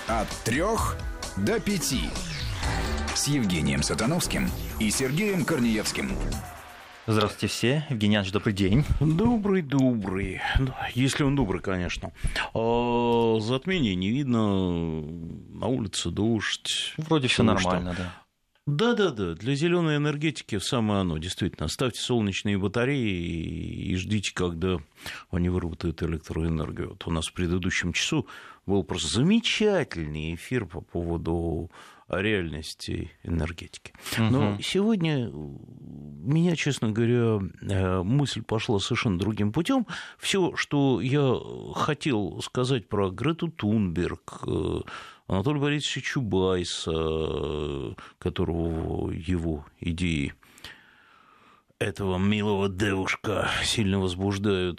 От 3 до 5. С Евгением Сатановским и Сергеем Корнеевским. Здравствуйте все. Евгений Иванович, добрый день. Добрый. Если он добрый, конечно. Затмение не видно, на улице дождь. Вроде все нормально, да. Да. Для зеленой энергетики самое оно, действительно. Ставьте солнечные батареи и ждите, когда они выработают электроэнергию. Вот у нас в предыдущем часу был просто замечательный эфир по поводу реальности энергетики. Но сегодня меня, честно говоря, мысль пошла совершенно другим путем. Все, что я хотел сказать про Грету Тунберг, Анатолия Борисовича Чубайса, которого его идеи этого милого девушка сильно возбуждают,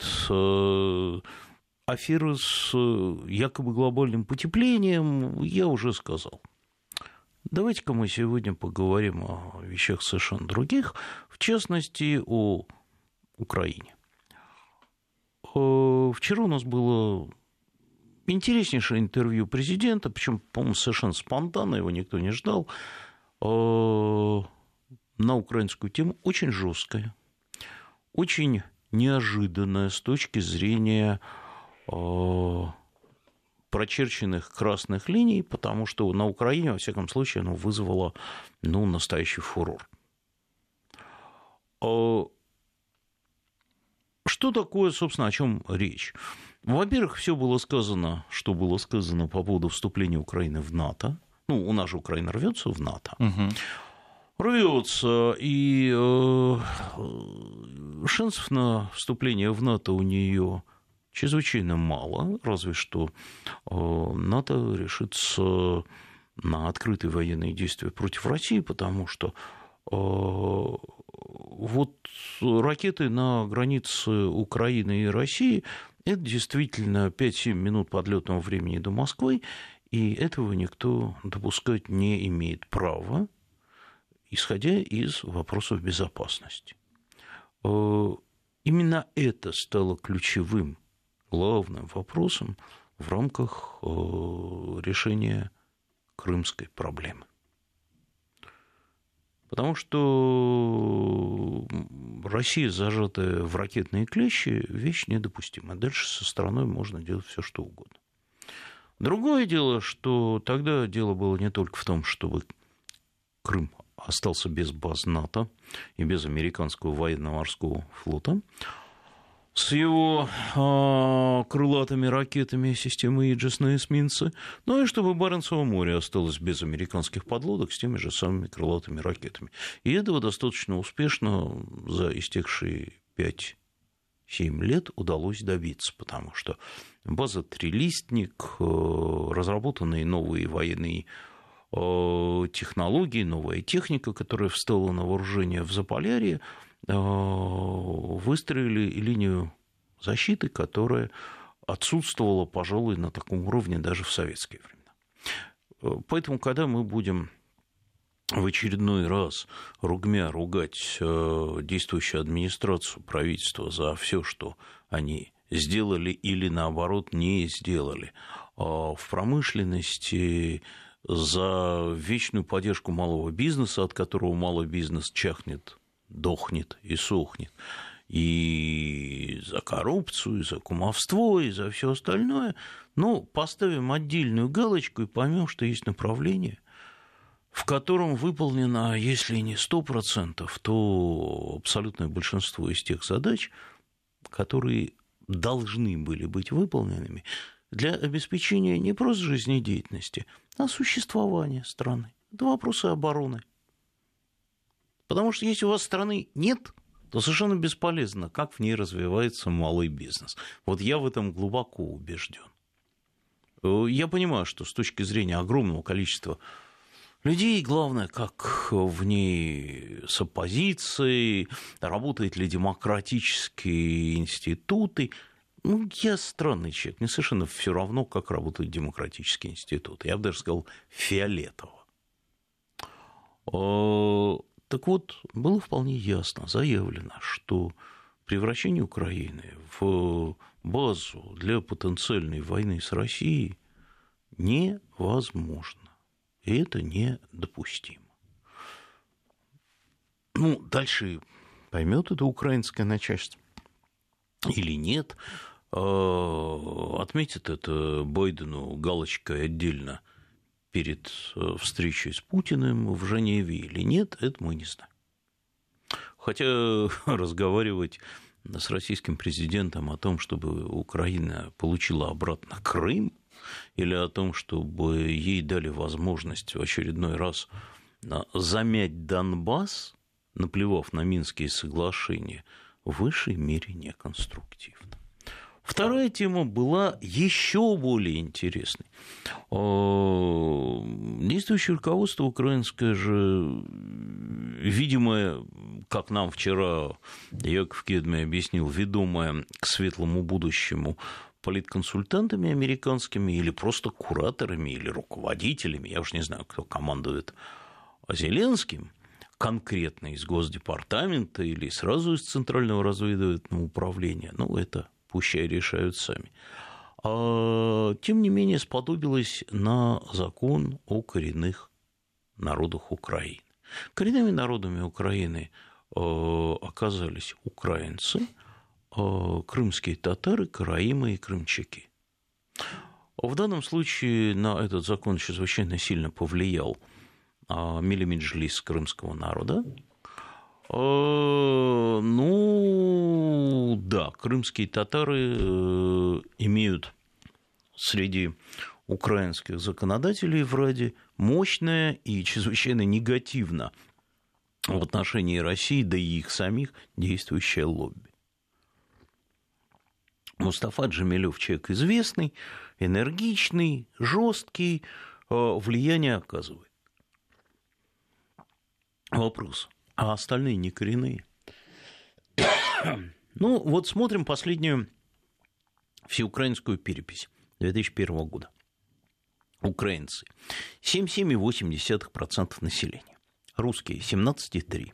аферы с якобы глобальным потеплением, я уже сказал. Давайте-ка мы сегодня поговорим о вещах совершенно других, в частности, о Украине. Вчера у нас было интереснейшее интервью президента, причем, по-моему, совершенно спонтанно, его никто не ждал, на украинскую тему, очень жесткое, очень неожиданное с точки зрения прочерченных красных линий, потому что на Украине, во всяком случае, оно вызвало настоящий фурор. Что такое, собственно, о чем речь? Во-первых, все было сказано, что было сказано по поводу вступления Украины в НАТО. У нас же Украина рвется в НАТО. Рвется, и шансов на вступление в НАТО у нее чрезвычайно мало, разве что НАТО решится на открытые военные действия против России, потому что вот ракеты на границе Украины и России – это действительно 5-7 минут подлетного времени до Москвы, и этого никто допускать не имеет права, исходя из вопросов безопасности. Именно это стало ключевым, главным вопросом в рамках решения крымской проблемы. Потому что Россия, зажатая в ракетные клещи, вещь недопустимая. Дальше со страной можно делать все, что угодно. Другое дело, что тогда дело было не только в том, чтобы Крым остался без баз НАТО и без американского военно-морского флота, с его крылатыми ракетами системы Иджес на эсминцы, но и чтобы Баренцево море осталось без американских подлодок с теми же самыми крылатыми ракетами. И этого достаточно успешно за истекшие 5-7 лет удалось добиться, потому что база «Трилистник», разработанные новые военные технологии, новая техника, которая встала на вооружение в Заполярье, выстроили линию защиты, которая отсутствовала, пожалуй, на таком уровне даже в советские времена. Поэтому, когда мы будем в очередной раз ругать действующую администрацию, правительство за все, что они сделали или, наоборот, не сделали в промышленности, за вечную поддержку малого бизнеса, от которого малый бизнес чахнет, дохнет и сохнет, и за коррупцию, и за кумовство, и за все остальное, поставим отдельную галочку и поймем, что есть направление, в котором выполнено, если не 100%, то абсолютное большинство из тех задач, которые должны были быть выполненными для обеспечения не просто жизнедеятельности, а существования страны. Это вопросы обороны. Потому что если у вас страны нет, то совершенно бесполезно, как в ней развивается малый бизнес. Вот я в этом глубоко убежден. Я понимаю, что с точки зрения огромного количества людей, главное, как в ней с оппозицией, работают ли демократические институты. Я странный человек, мне совершенно все равно, как работают демократические институты. Я бы даже сказал, фиолетово. Так вот, было вполне ясно заявлено, что превращение Украины в базу для потенциальной войны с Россией невозможно. И это недопустимо. Дальше поймет это украинское начальство или нет. Отметит это Байдену галочкой отдельно перед встречей с Путиным в Женеве или нет, это мы не знаем. Хотя разговаривать с российским президентом о том, чтобы Украина получила обратно Крым, или о том, чтобы ей дали возможность в очередной раз замять Донбасс, наплевав на Минские соглашения, в высшей мере неконструктивно. Вторая тема была еще более интересной. Действующее руководство украинское же, видимо, как нам вчера Яков Кедми объяснил, ведомое к светлому будущему политконсультантами американскими или просто кураторами или руководителями, я уж не знаю, кто командует Зеленским, конкретно из Госдепартамента или сразу из Центрального разведывательного управления, это пущай решают сами. Тем не менее, сподобилось на закон о коренных народах Украины. Коренными народами Украины оказались украинцы, крымские татары, караимы и крымчаки. В данном случае на этот закон чрезвычайно сильно повлиял Милли Меджлис крымского народа. Да, крымские татары имеют среди украинских законодателей в Раде мощное и чрезвычайно негативно в отношении России, да и их самих, действующее лобби. Мустафа Джемилев человек известный, энергичный, жесткий, влияние оказывает. Вопрос. А остальные не коренные? Смотрим последнюю всеукраинскую перепись 2001 года. Украинцы 7,8% населения. Русские 17,3%.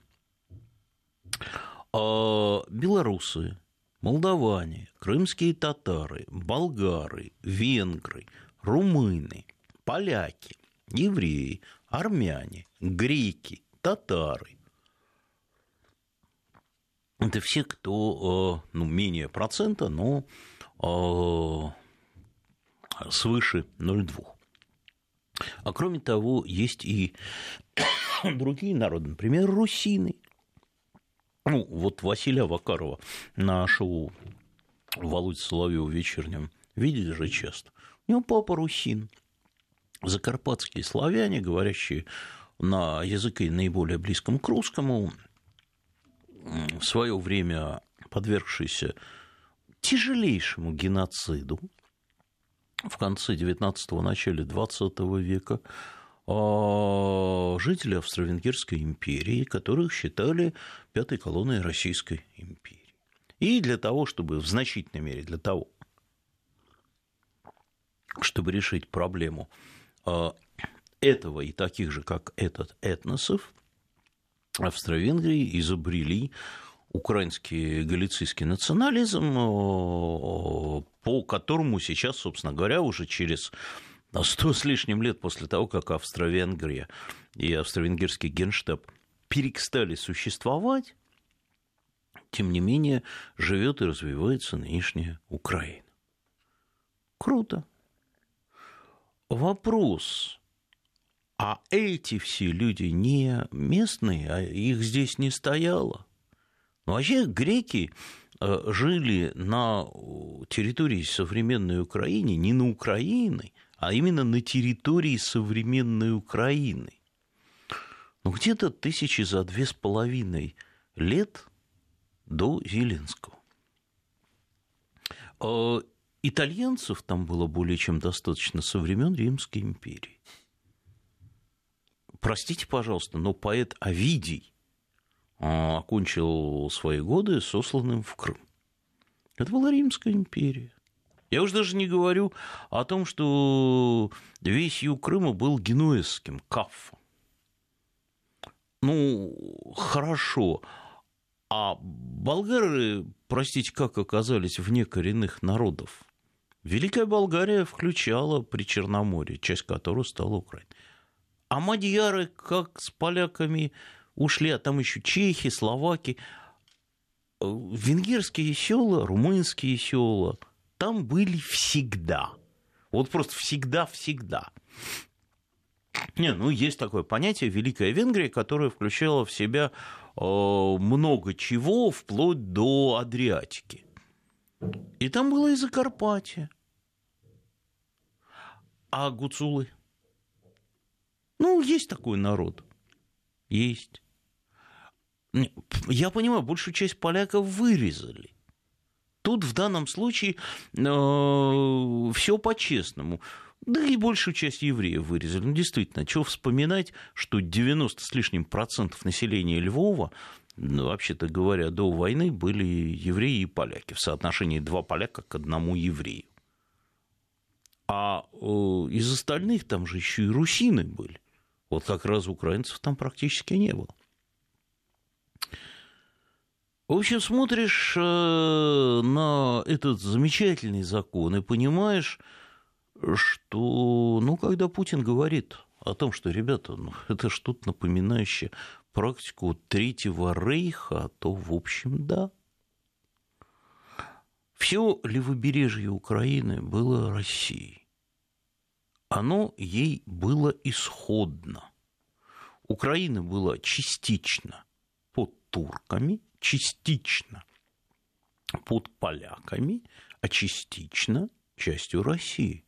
Белорусы, молдаване, крымские татары, болгары, венгры, румыны, поляки, евреи, армяне, греки, татары. Это все, кто менее процента, но свыше 0,2. А кроме того, есть и другие народы, например, русины. Василия Вакарова на шоу Володи Соловьева вечернем видели же часто. У него папа русин. Закарпатские славяне, говорящие на языке наиболее близком к русскому, в свое время подвергшиеся тяжелейшему геноциду в конце XIX – начале XX века, жители Австро-Венгерской империи, которых считали пятой колонной Российской империи. И для того, чтобы в значительной мере для того, чтобы решить проблему этого и таких же, как этот, этносов, Австро-Венгрии изобрели украинский галицийский национализм, по которому сейчас, собственно говоря, уже через 100 с лишним лет после того, как Австро-Венгрия и австро-венгерский генштаб перестали существовать, тем не менее, живет и развивается нынешняя Украина. Круто. Вопрос. А эти все люди не местные, а их здесь не стояло. Вообще греки жили на территории современной Украины, не на Украине, а именно на территории современной Украины. Где-то 2500 лет до Зеленского. Итальянцев там было более чем достаточно со времен Римской империи. Простите, пожалуйста, но поэт Овидий окончил свои годы сосланным в Крым. Это была Римская империя. Я уже даже не говорю о том, что весь юг Крыма был генуэзским, Каффа. Хорошо. А болгары, простите, как оказались вне коренных народов? Великая Болгария включала Причерноморье, часть которой стала Украина. А мадьяры, как с поляками ушли, а там еще чехи, словаки, венгерские села, румынские села, там были всегда. Вот просто всегда-всегда. Есть такое понятие Великая Венгрия, которое включало в себя много чего, вплоть до Адриатики. И там было и Закарпатье. А гуцулы? Есть такой народ. Есть. Я понимаю, большую часть поляков вырезали. Тут в данном случае все по-честному. Да и большую часть евреев вырезали. Действительно, чего вспоминать, что 90 с лишним процентов населения Львова, вообще-то говоря, до войны были евреи и поляки. В соотношении 2 поляка к 1 еврею. А из остальных там же еще и русины были. Вот как раз украинцев там практически не было. В общем, смотришь на этот замечательный закон и понимаешь, что, когда Путин говорит о том, что, ребята, это что-то напоминающее практику Третьего Рейха, то, в общем, да. Все левобережье Украины было Россией. Оно ей было исходно. Украина была частично под турками, частично под поляками, а частично частью России.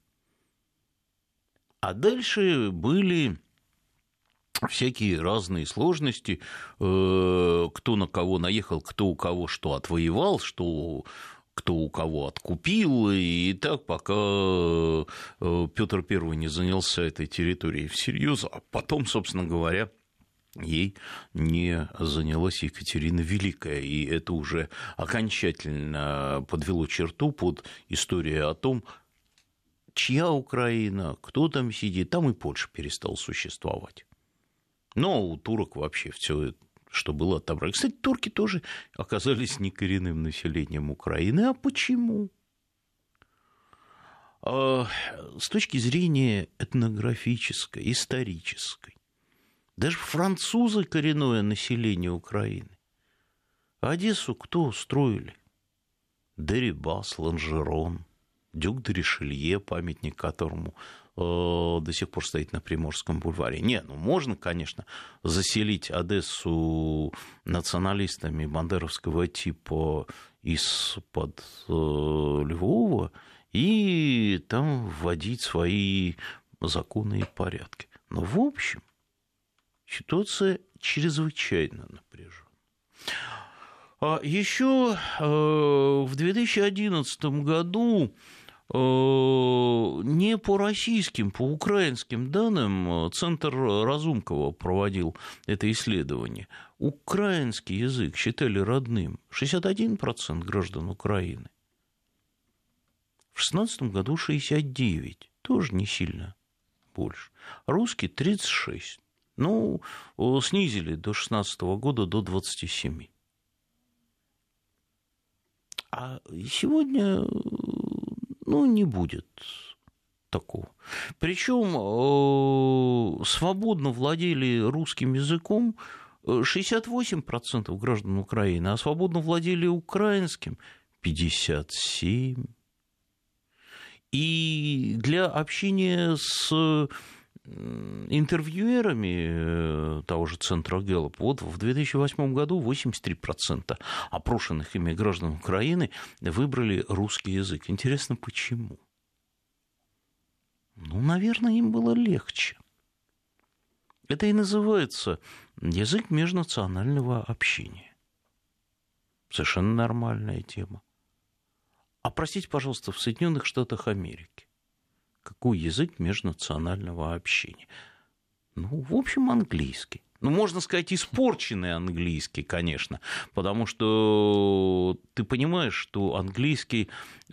А дальше были всякие разные сложности, кто на кого наехал, кто у кого что отвоевал, кто у кого откупил, и так, пока Петр I не занялся этой территорией всерьез, а потом, собственно говоря, ей не занялась Екатерина Великая, и это уже окончательно подвело черту под историю о том, чья Украина, кто там сидит, там и Польша перестала существовать. Но у турок вообще все, что было, отобрали. Кстати, турки тоже оказались некоренным населением Украины. А почему? С точки зрения этнографической, исторической, даже французы коренное население Украины. Одессу кто строили? Дерибас, Ланжерон, Дюк де Ришелье, памятник которому до сих пор стоит на Приморском бульваре. Можно, конечно, заселить Одессу националистами бандеровского типа из-под Львова и там вводить свои законы и порядки. Но, в общем, ситуация чрезвычайно напряжена. Еще в 2011 году не по российским, по украинским данным Центр Разумкова проводил это исследование. Украинский язык считали родным 61% граждан Украины. В 2016 году 69%, тоже не сильно больше. Русский 36%. Снизили до 2016 года до 27%. А сегодня, не будет такого. Причем свободно владели русским языком 68% граждан Украины, а свободно владели украинским 57%. И для общения с интервьюерами того же центра Гэллоп, в 2008 году 83% опрошенных ими граждан Украины выбрали русский язык. Интересно, почему? Наверное, им было легче. Это и называется язык межнационального общения. Совершенно нормальная тема. А простите, пожалуйста, в Соединенных Штатах Америки какой язык межнационального общения? В общем, английский. Можно сказать, испорченный английский, конечно, потому что ты понимаешь, что английский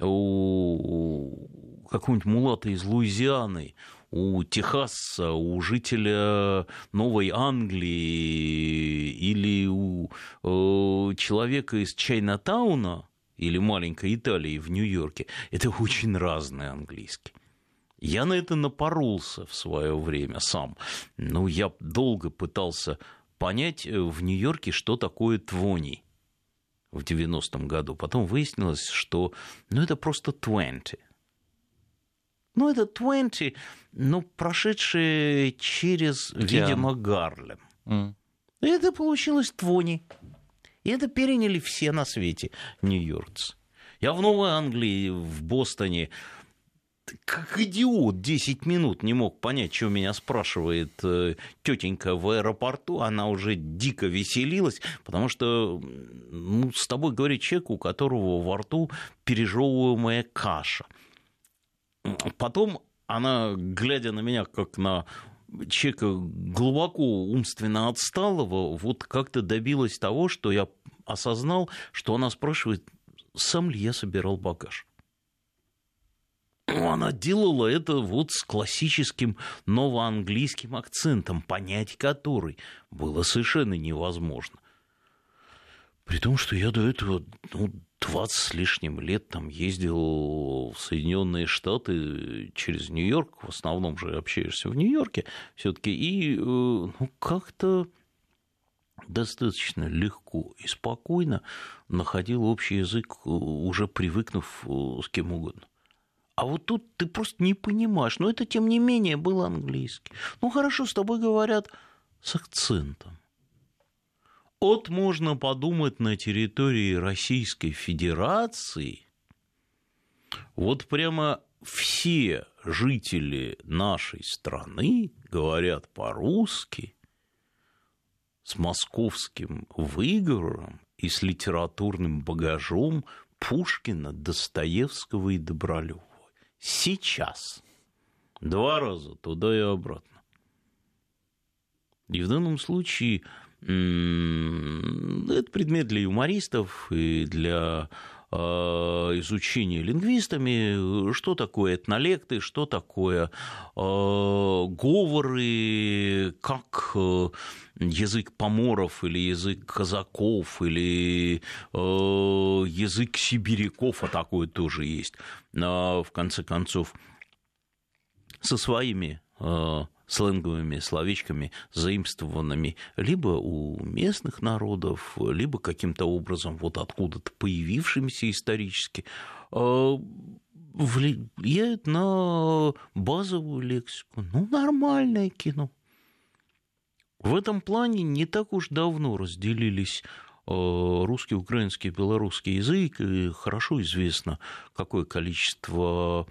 у какого-нибудь мулата из Луизианы, у техасца, у жителя Новой Англии или у человека из Чайнатауна, или маленькой Италии в Нью-Йорке, это очень разный английский. Я на это напоролся в свое время сам. Но я долго пытался понять в Нью-Йорке, что такое 20 в 90-м году. Потом выяснилось, что это просто 20. Это 20, прошедшие через, видимо, Гарлем. И это получилось 20. И это переняли все на свете нью-йоркцы. Я в Новой Англии, в Бостоне, как идиот, 10 минут не мог понять, что меня спрашивает тетенька в аэропорту. Она уже дико веселилась, потому что с тобой говорит человек, у которого во рту пережевываемая каша. Потом она, глядя на меня, как на человека глубоко умственно отсталого, вот как-то добилась того, что я осознал, что она спрашивает, сам ли я собирал багаж. Она делала это вот с классическим новоанглийским акцентом, понять который было совершенно невозможно. При том, что я до этого 20 с лишним лет там ездил в Соединенные Штаты через Нью-Йорк, в основном же общаешься в Нью-Йорке все-таки, и как-то достаточно легко и спокойно находил общий язык, уже привыкнув с кем угодно. А вот тут ты просто не понимаешь, но это, тем не менее, был английский. Хорошо, с тобой говорят с акцентом. Можно подумать, на территории Российской Федерации вот прямо все жители нашей страны говорят по-русски с московским выговором и с литературным багажом Пушкина, Достоевского и Добролюбова. Сейчас. 2 раза туда и обратно. И в данном случае это предмет для юмористов и для изучения лингвистами, что такое этнолекты, что такое говоры, как язык поморов или язык казаков или язык сибиряков, а такое тоже есть, в конце концов, со своими сленговыми словечками, заимствованными либо у местных народов, либо каким-то образом вот откуда-то появившимися исторически, влияют на базовую лексику. Нормальное кино. В этом плане не так уж давно разделились русский, украинский, белорусский язык, и хорошо известно, какое количество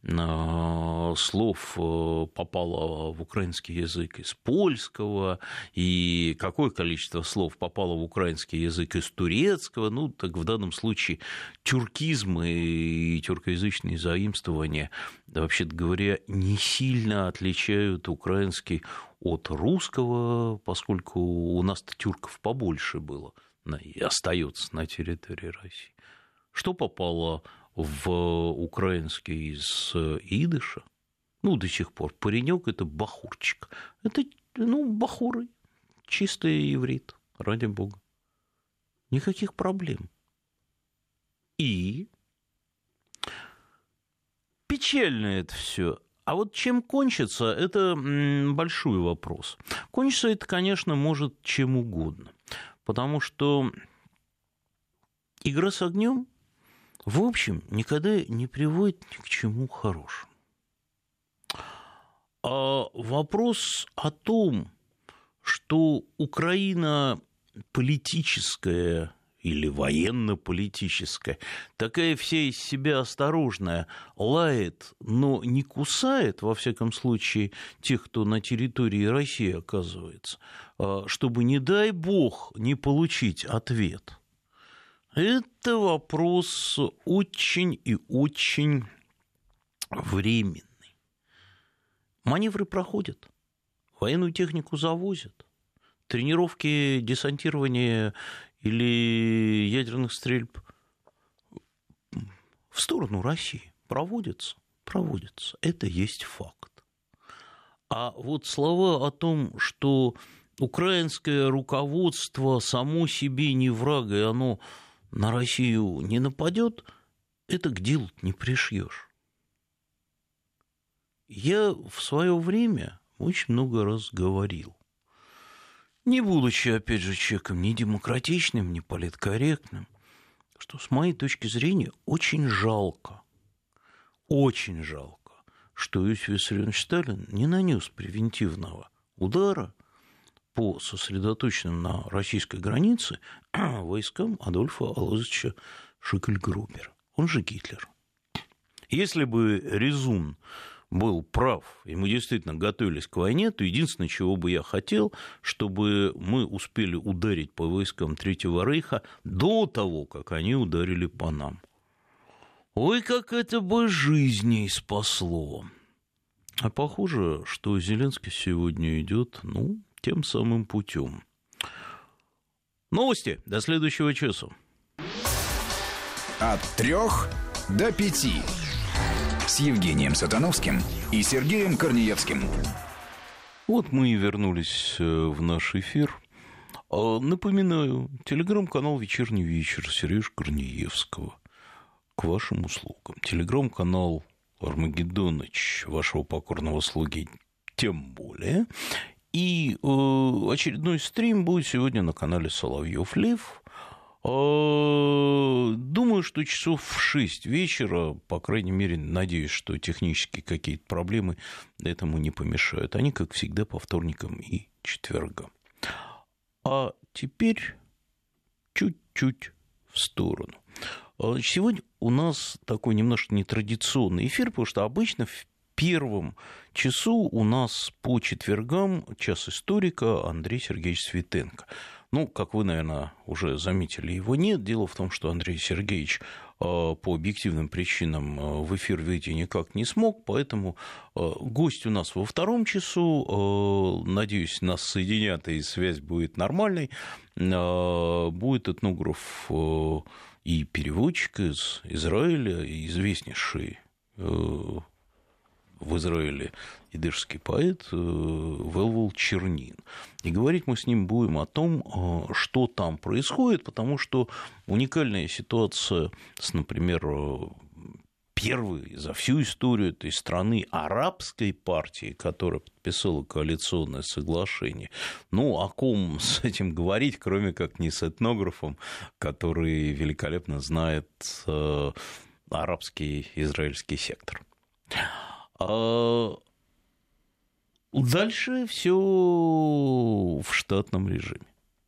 слов попало в украинский язык из польского, и какое количество слов попало в украинский язык из турецкого. Так в данном случае тюркизм и тюркоязычные заимствования, вообще-то говоря, не сильно отличают украинский от русского, поскольку у нас-то тюрков побольше было и остается на территории России. Что попало в украинский из идыша? До сих пор. Паренек — это бахурчик. Это, бахуры. Чистый иврит, ради бога. Никаких проблем. И печально это все. А вот чем кончится, это большой вопрос. Кончится это, конечно, может чем угодно. Потому что игра с огнем, в общем, никогда не приводит ни к чему хорошему. А вопрос о том, что Украина политическая или военно-политическая, такая вся из себя осторожная, лает, но не кусает, во всяком случае, тех, кто на территории России оказывается, чтобы, не дай бог, не получить ответ. Это вопрос очень и очень временный. Маневры проходят, военную технику завозят, тренировки десантирования или ядерных стрельб в сторону России проводятся. Это есть факт. А вот слова о том, что украинское руководство само себе не враг, и оно на Россию не нападет, это к делу не пришьешь. Я в свое время очень много раз говорил, не будучи, опять же, человеком ни демократичным, ни политкорректным, что с моей точки зрения очень жалко, что Иосиф Виссарионович Сталин не нанес превентивного удара по сосредоточенным на российской границе войскам Адольфа Алозовича Шикель-Грубера, он же Гитлер. Если бы Резун был прав, и мы действительно готовились к войне, то единственное, чего бы я хотел, чтобы мы успели ударить по войскам Третьего Рейха до того, как они ударили по нам. Ой, как это бы жизней спасло. А похоже, что Зеленский сегодня идет, тем самым путем. Новости. До следующего часа. От 3 до 5. С Евгением Сатановским и Сергеем Корнеевским. Вот мы и вернулись в наш эфир. Напоминаю, телеграм-канал «Вечерний вечер» Сережи Корнеевского к вашим услугам. Телеграм-канал «Армагеддоныч» вашего покорного слуги тем более. И очередной стрим будет сегодня на канале Соловьев Лев. Думаю, что часов в 6 вечера, по крайней мере, надеюсь, что технические какие-то проблемы этому не помешают. Они, как всегда, по вторникам и четвергам. А теперь чуть-чуть в сторону. Сегодня у нас такой немножко нетрадиционный эфир, потому что обычно в первом часу у нас по четвергам час историка Андрей Сергеевич Светенко. Как вы, наверное, уже заметили, его нет. Дело в том, что Андрей Сергеевич по объективным причинам в эфир выйти никак не смог, поэтому гость у нас во втором часу. Надеюсь, нас соединят, и связь будет нормальной. Будет этнограф и переводчик из Израиля, и известнейший в Израиле идышский поэт Велвол Чернин. И говорить мы с ним будем о том, что там происходит, потому что уникальная ситуация с, например, первой за всю историю этой страны арабской партии, которая подписала коалиционное соглашение. О ком с этим говорить, кроме как не с этнографом, который великолепно знает арабский израильский сектор. Дальше все в штатном режиме.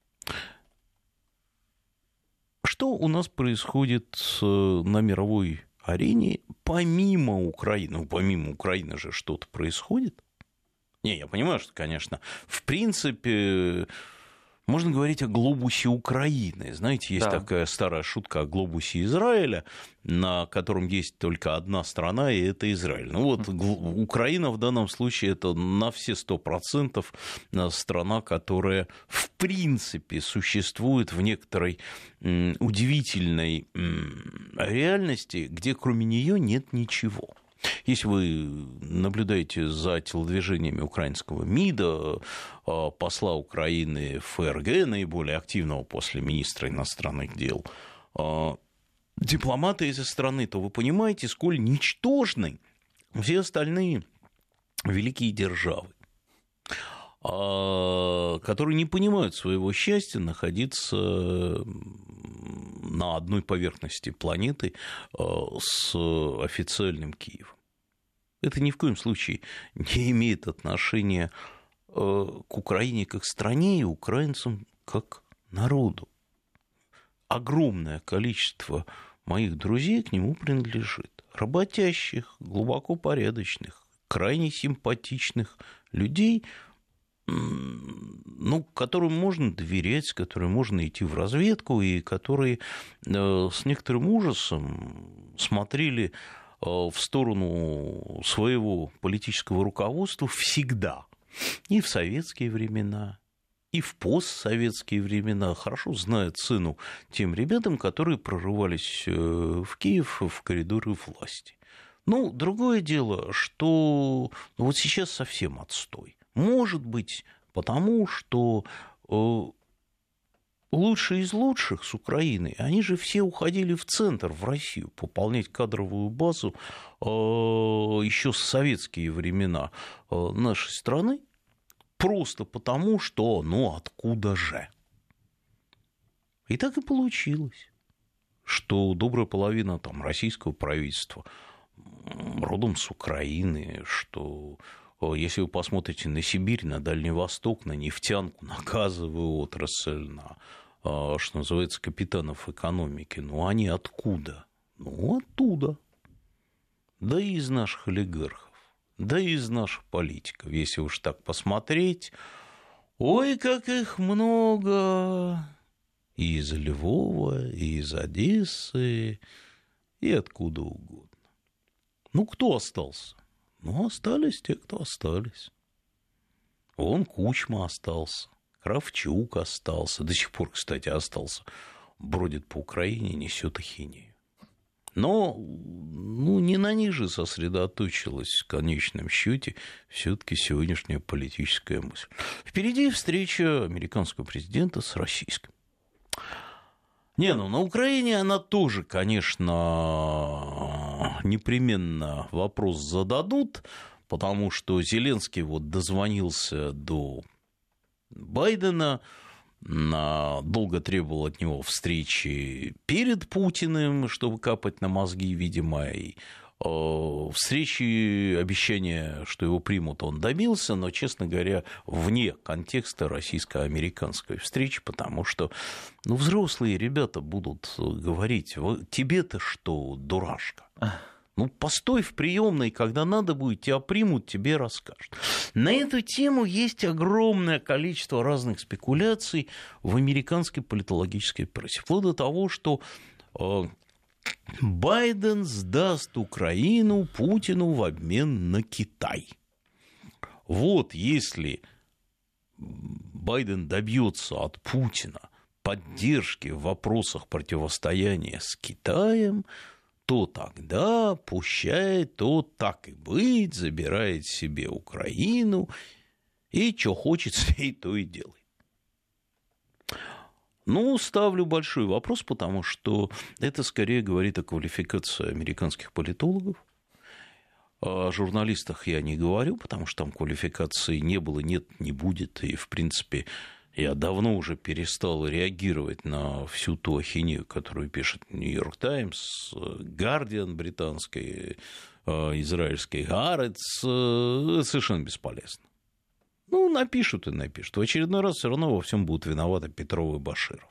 Что у нас происходит на мировой арене помимо Украины? Помимо Украины же что-то происходит. Я понимаю, что, конечно, в принципе, можно говорить о глобусе Украины. Знаете, есть такая старая шутка о глобусе Израиля, на котором есть только одна страна, и это Израиль. Украина в данном случае это на все 100% страна, которая в принципе существует в некоторой удивительной реальности, где кроме нее нет ничего. Если вы наблюдаете за телодвижениями украинского МИДа, посла Украины в ФРГ, наиболее активного после министра иностранных дел, дипломата этой страны, то вы понимаете, сколь ничтожны все остальные великие державы, которые не понимают своего счастья находиться на одной поверхности планеты с официальным Киевом. Это ни в коем случае не имеет отношения к Украине как стране и украинцам как народу. Огромное количество моих друзей к нему принадлежит. Работящих, глубоко порядочных, крайне симпатичных людей, которым можно доверять, с которыми можно идти в разведку, и которые с некоторым ужасом смотрели в сторону своего политического руководства всегда. И в советские времена, и в постсоветские времена. Хорошо знают цену тем ребятам, которые прорывались в Киев в коридоры власти. Другое дело, что вот сейчас совсем отстой. Может быть, потому что лучшие из лучших с Украины, они же все уходили в центр, в Россию, пополнять кадровую базу еще с советские времена нашей страны, просто потому, что, откуда же? И так и получилось, что добрая половина российского правительства родом с Украины, что если вы посмотрите на Сибирь, на Дальний Восток, на нефтянку, на газовую отрасль, на, что называется, капитанов экономики, они откуда? Оттуда. Да и из наших олигархов, да и из наших политиков. Если уж так посмотреть, ой, как их много! И из Львова, и из Одессы, и откуда угодно. Кто остался? Остались те, кто остались. Вон Кучма остался, Кравчук остался, до сих пор, кстати, остался. Бродит по Украине, несет ахинею. Но не на них же сосредоточилась в конечном счете все-таки сегодняшняя политическая мысль. Впереди встреча американского президента с российским. На Украине она тоже, конечно, непременно вопрос зададут, потому что Зеленский дозвонился до Байдена, долго требовал от него встречи перед Путиным, чтобы капать на мозги, видимо, и встречи, обещания, что его примут, он добился, но, честно говоря, вне контекста российско-американской встречи, потому что взрослые ребята будут говорить: тебе-то что, дурашка? Постой в приемной, когда надо будет, тебя примут, тебе расскажут. На эту тему есть огромное количество разных спекуляций в американской политологической прессе. Вплоть до того, что Байден сдаст Украину Путину в обмен на Китай. Если Байден добьется от Путина поддержки в вопросах противостояния с Китаем, то тогда пущает тот, так и быть, забирает себе Украину и что хочет с ней, то и делает. Ставлю большой вопрос, потому что это скорее говорит о квалификации американских политологов. О журналистах я не говорю, потому что там квалификации не было, нет, не будет. И, в принципе, я давно уже перестал реагировать на всю ту ахинею, которую пишет «Нью-Йорк Таймс», «Гардиан» британский, израильский «Гаарец». Это совершенно бесполезно. Напишут и напишут. В очередной раз все равно во всем будут виноваты Петров и Баширов.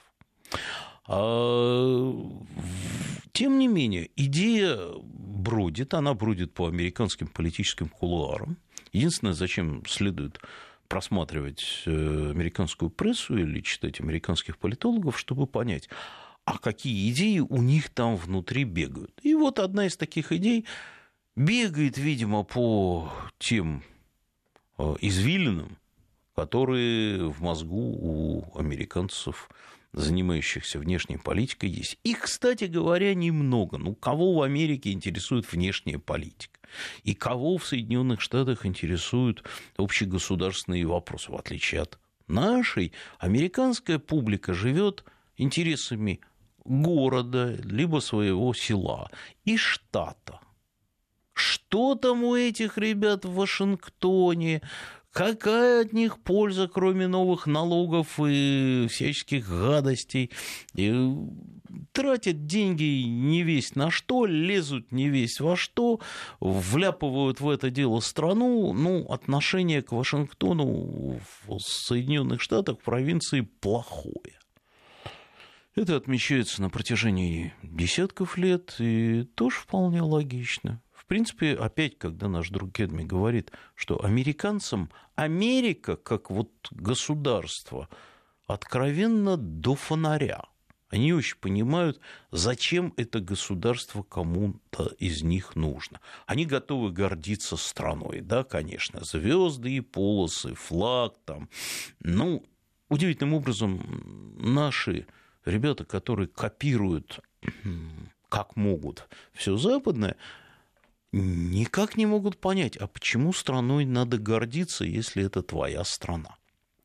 Тем не менее, идея бродит, она бродит по американским политическим кулуарам. Единственное, зачем следует просматривать американскую прессу или читать американских политологов, чтобы понять, а какие идеи у них там внутри бегают. И одна из таких идей бегает, видимо, по тем извилинам, которые в мозгу у американцев, занимающихся внешней политикой, есть. Их, кстати говоря, немного. Кого в Америке интересует внешняя политика? И кого в Соединенных Штатах интересуют общегосударственные вопросы? В отличие от нашей, американская публика живет интересами города, либо своего села и штата. Что там у этих ребят в Вашингтоне? Какая от них польза, кроме новых налогов и всяческих гадостей? И тратят деньги не весть на что, лезут не весть во что, вляпывают в это дело страну. Отношение к Вашингтону в Соединенных Штатах, в провинции, плохое. Это отмечается на протяжении десятков лет, и тоже вполне логично. В принципе, опять, когда наш друг Кедми говорит, что американцам Америка, как государство, откровенно до фонаря. Они не очень понимают, зачем это государство кому-то из них нужно. Они готовы гордиться страной, да, конечно, звезды и полосы, флаг там. Удивительным образом наши ребята, которые копируют, как могут, все западное, никак не могут понять, а почему страной надо гордиться, если это твоя страна.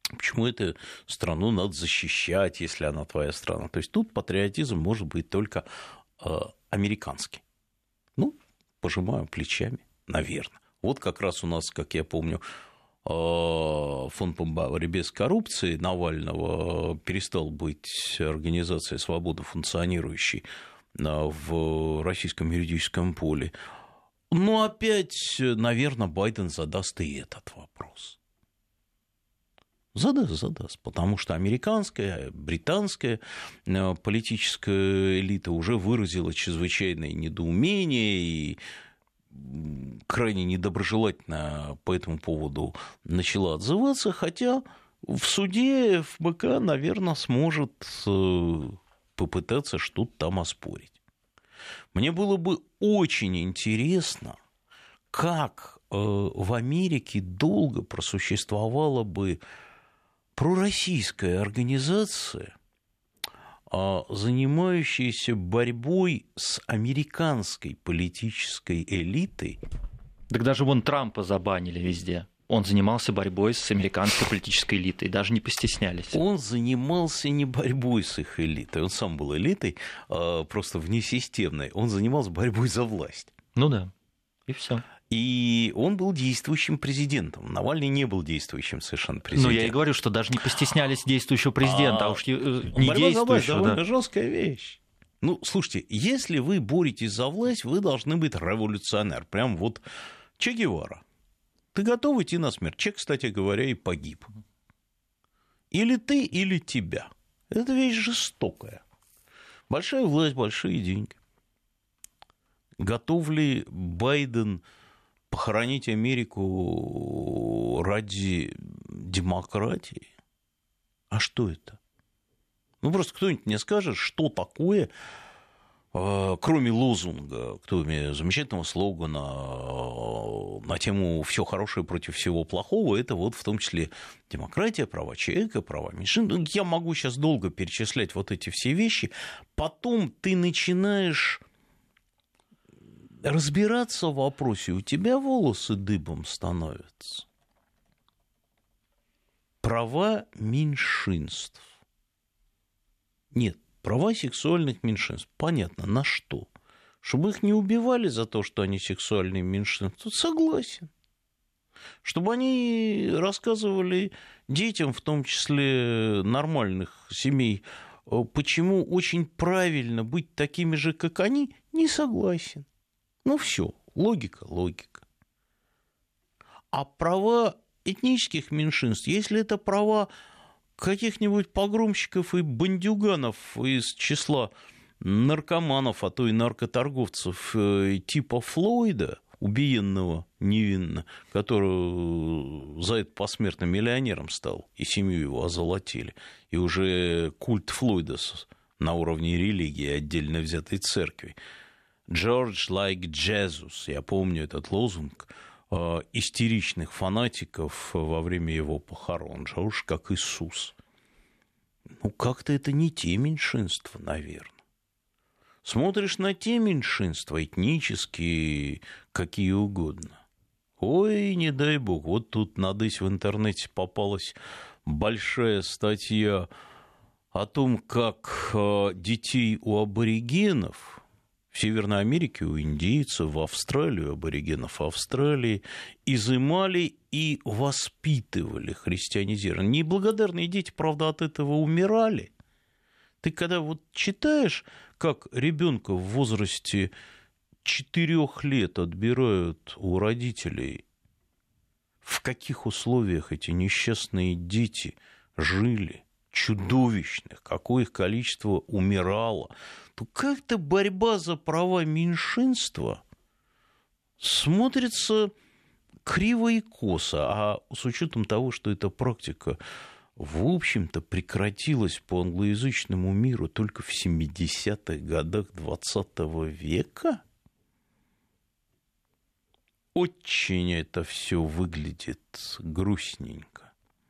Почему эту страну надо защищать, если она твоя страна? То есть тут патриотизм может быть только американский. Ну, пожимаю плечами, наверное. Вот как раз у нас, как я помню, фонд по борьбе с коррупцией Навального перестал быть организацией свободы, функционирующей в российском юридическом поле. Но опять, наверное, Байден задаст и этот вопрос. Задаст, потому что американская, британская политическая элита уже выразила чрезвычайное недоумение и крайне недоброжелательно по этому поводу начала отзываться, хотя в суде ФБК, наверное, сможет попытаться что-то там оспорить. Мне было бы очень интересно, как в Америке долго просуществовала бы пророссийская организация, занимающаяся борьбой с американской политической элитой. Так даже вон Трампа забанили везде. Он занимался борьбой с американской политической элитой, даже не постеснялись. Он занимался не борьбой с их элитой, он сам был элитой, просто внесистемной. Он занимался борьбой за власть. Ну да, и все. И он был действующим президентом. Навальный не был действующим совершенно президентом. Ну, я и говорю, что даже не постеснялись действующего президента, а уж не борьба за власть действующего. довольно жесткая вещь. Ну, слушайте, если вы боретесь за власть, вы должны быть революционер. Прям вот Че Гевара. Ты готов идти на смерть? Че, кстати говоря, и погиб. Или ты, или тебя. Это вещь жестокая. Большая власть, большие деньги. Готов ли Байден похоронить Америку ради демократии? А что это? Ну, просто кто-нибудь мне скажет, что такое, кроме лозунга, кроме замечательного слогана на тему «все хорошее против всего плохого», это вот в том числе демократия, права человека, права меньшин. Я могу сейчас долго перечислять вот эти все вещи. Потом ты начинаешь разбираться в вопросе, у тебя волосы дыбом становятся. Права меньшинств. Нет, права сексуальных меньшинств. Понятно, на что? Чтобы их не убивали за то, что они сексуальные меньшинства. Тут согласен. Чтобы они рассказывали детям, в том числе нормальных семей, почему очень правильно быть такими же, как они, не согласен. Ну все, логика. А права этнических меньшинств, если это права каких-нибудь погромщиков и бандюганов из числа наркоманов, а то и наркоторговцев типа Флойда, убиенного невинно, который за это посмертно миллионером стал, и семью его озолотили, и уже культ Флойда на уровне религии, отдельно взятой церкви. «George like Jesus», я помню этот лозунг истеричных фанатиков во время его похорон. «Джордж как Иисус». Ну, как-то это не те меньшинства, наверное. Смотришь на те меньшинства, этнические, какие угодно. Ой, не дай бог, вот тут надысь в интернете попалась большая статья о том, как детей у аборигенов в Северной Америке, у индейцев, в Австралии, у аборигенов Австралии изымали и воспитывали христианизированные. Неблагодарные дети, правда, от этого умирали. Ты когда вот читаешь, как ребенка в возрасте 4 лет отбирают у родителей, в каких условиях эти несчастные дети жили, чудовищных, какое их количество умирало, то как-то борьба за права меньшинства смотрится криво и косо, а с учетом того, что эта практика, в общем-то, прекратилась по англоязычному миру только в 70-х годах XX века, очень это все выглядит грустненько.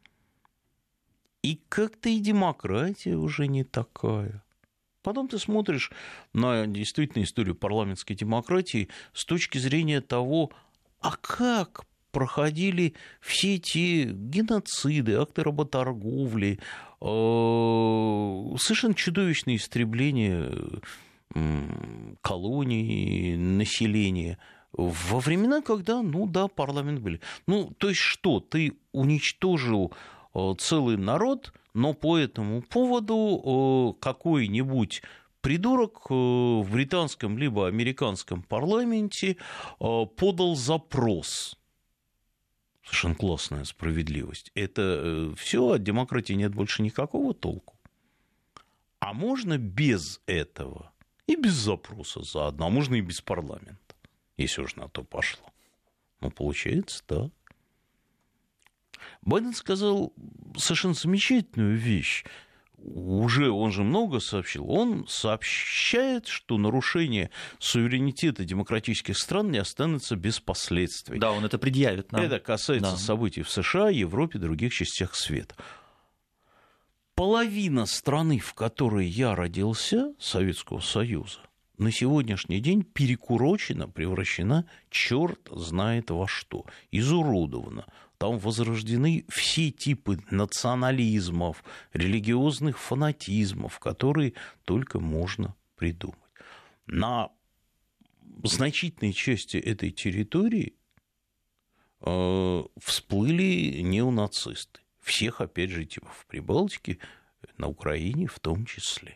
И как-то и демократия уже не такая. Потом ты смотришь на действительно историю парламентской демократии с точки зрения того, а как проходили все эти геноциды, акты работорговли, совершенно чудовищные истребления колоний, населения, во времена, когда, парламент были. То есть что, ты уничтожил целый народ, но по этому поводу какой-нибудь придурок в британском либо американском парламенте подал запрос. Совершенно классная справедливость. Это все, от демократии нет больше никакого толку. А можно без этого и без запроса заодно, а можно и без парламента, если уж на то пошло. Получается так. Байден сказал совершенно замечательную вещь. Он же много сообщил. Он сообщает, что нарушение суверенитета демократических стран не останется без последствий. Да, он это предъявит нам. Это касается событий в США, Европе и других частях света. Половина страны, в которой я родился, Советского Союза, на сегодняшний день перекурочена, превращена черт знает во что, изуродована. Там возрождены все типы национализмов, религиозных фанатизмов, которые только можно придумать. На значительной части этой территории всплыли неонацисты. Всех, опять же, типа в Прибалтике, на Украине в том числе.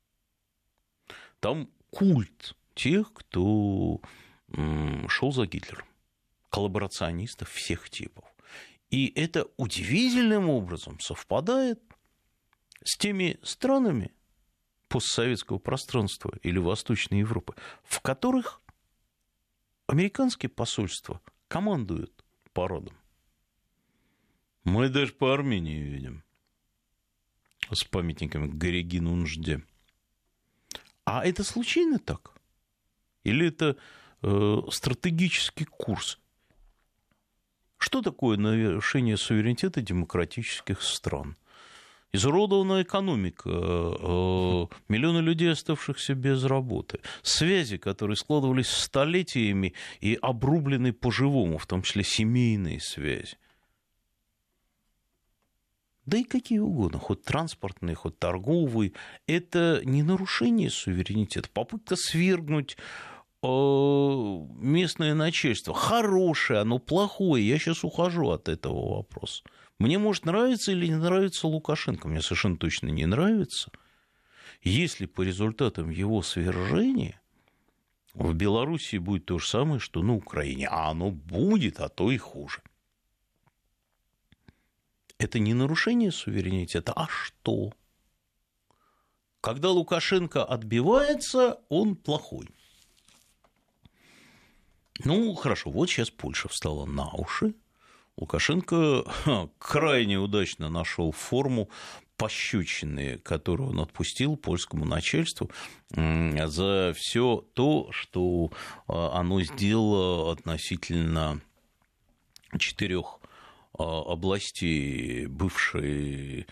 Там культ тех, кто шел за Гитлером, коллаборационистов всех типов. И это удивительным образом совпадает с теми странами постсоветского пространства или Восточной Европы, в которых американские посольства командуют парадом. Мы даже по Армении видим с памятниками Гарегину Нужде. А это случайно так? Или это стратегический курс? Что такое нарушение суверенитета демократических стран? Изуродованная экономика, миллионы людей, оставшихся без работы, связи, которые складывались столетиями и обрублены по-живому, в том числе семейные связи. Да и какие угодно, хоть транспортные, хоть торговые, это не нарушение суверенитета, попытка свергнуть местное начальство. Хорошее, оно плохое, я сейчас ухожу от этого вопроса. Мне может нравиться или не нравится Лукашенко, мне совершенно точно не нравится. Если по результатам его свержения в Белоруссии будет то же самое, что на Украине, а оно будет, а то и хуже. Это не нарушение суверенитета, а что? Когда Лукашенко отбивается, он плохой. Хорошо, вот сейчас Польша встала на уши. Лукашенко крайне удачно нашел форму пощечины, которую он отпустил польскому начальству за все то, что оно сделало относительно 4 областей бывшей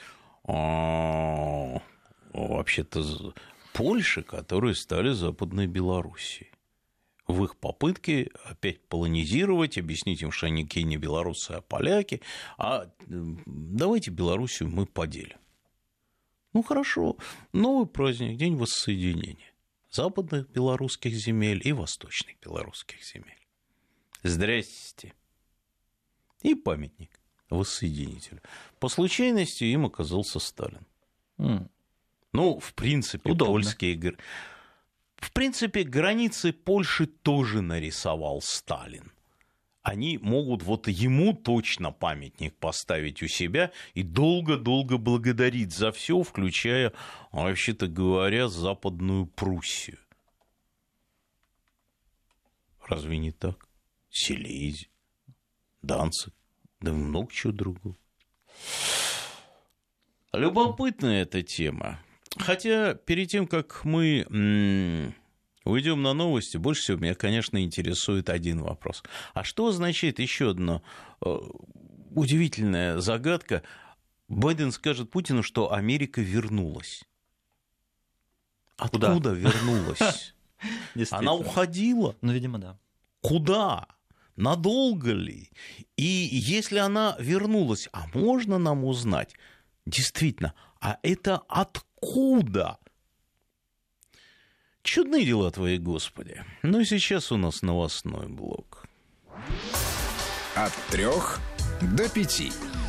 вообще-то Польши, которые стали Западной Белоруссией. В их попытке опять полонизировать, объяснить им, что они не белорусы, а поляки, а давайте Белоруссию мы поделим. Хорошо, новый праздник, день воссоединения западных белорусских земель и восточных белорусских земель. Здрасте. И памятник воссоединителю. По случайности им оказался Сталин. В принципе, польские... В принципе, границы Польши тоже нарисовал Сталин. Они могут ему точно памятник поставить у себя и долго-долго благодарить за все, включая, вообще-то говоря, Западную Пруссию. Разве не так? Силезия, Данциг, да много чего другого. Любопытная эта тема. Хотя перед тем, как мы уйдем на новости, больше всего меня, конечно, интересует один вопрос. А что означает еще одна удивительная загадка? Байден скажет Путину, что Америка вернулась. Откуда вернулась? Она уходила. Видимо, да. Куда? Надолго ли? И если она вернулась, а можно нам узнать, действительно, а это откуда? Чудные дела твои, Господи. Ну и сейчас у нас новостной блок. От 3 до 5.